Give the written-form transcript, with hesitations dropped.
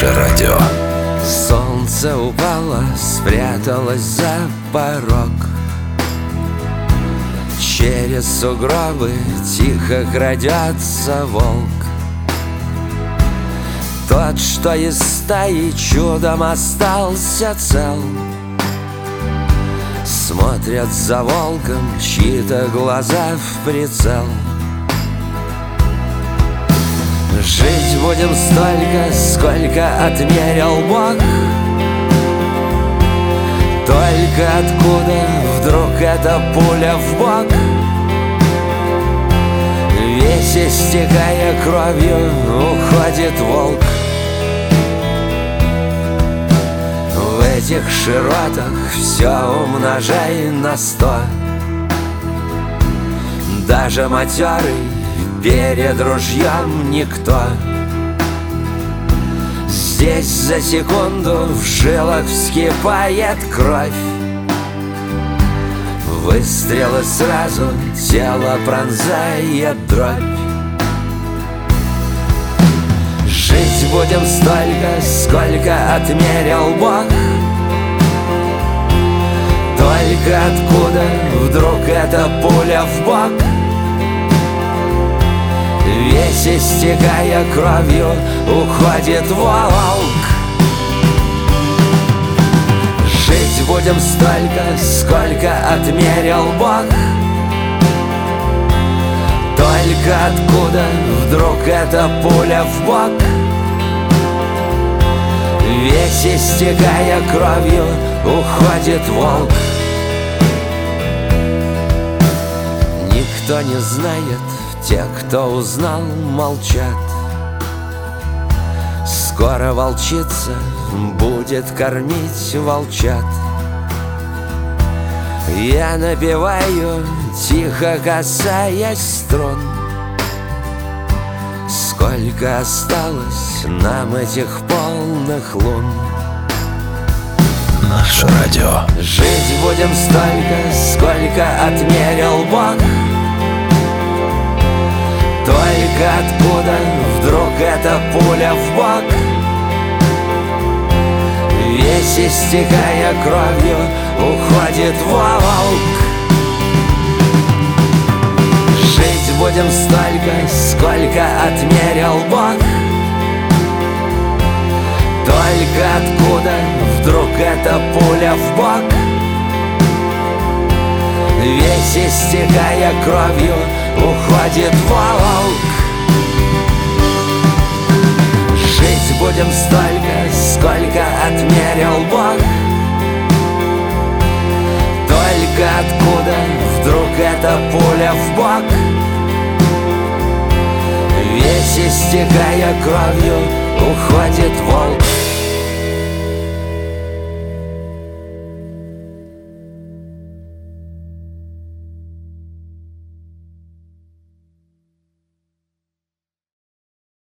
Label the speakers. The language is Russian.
Speaker 1: Наше радио.
Speaker 2: Солнце упало, спряталось за порог. Через сугробы тихо крадется волк. Тот, что из стаи чудом остался цел. Смотрят за волком чьи-то глаза в прицел. Жить будем столько, сколько отмерил Бог. Только откуда вдруг эта пуля в бок? Весь истекая кровью уходит волк. В этих широтах все умножай на 100. Даже матерый перед ружьем никто. Здесь за секунду в жилах вскипает кровь. Выстрелы сразу, тело пронзает дробь. Жить будем столько, сколько отмерил Бог. Только откуда вдруг эта пуля в бок? Весь истекая кровью уходит волк. Жить будем столько, сколько отмерил Бог. Только откуда вдруг эта пуля в бок? Весь истекая кровью уходит волк. Никто не знает, те, кто узнал, молчат. Скоро волчица будет кормить волчат. Я напеваю, тихо касаясь струн. Сколько осталось нам этих полных лун?
Speaker 1: Наше радио.
Speaker 2: Жить будем столько, сколько отмерил Бог. Только откуда вдруг эта пуля в бок? Весь истекая кровью уходит волк. Жить будем столько, сколько отмерил Бог. Только откуда вдруг эта пуля в бок? Весь истекая кровью уходит волк. Жить будем столько, сколько отмерил Бог. Только откуда вдруг эта пуля в бок? Весь истекая кровью уходит волк.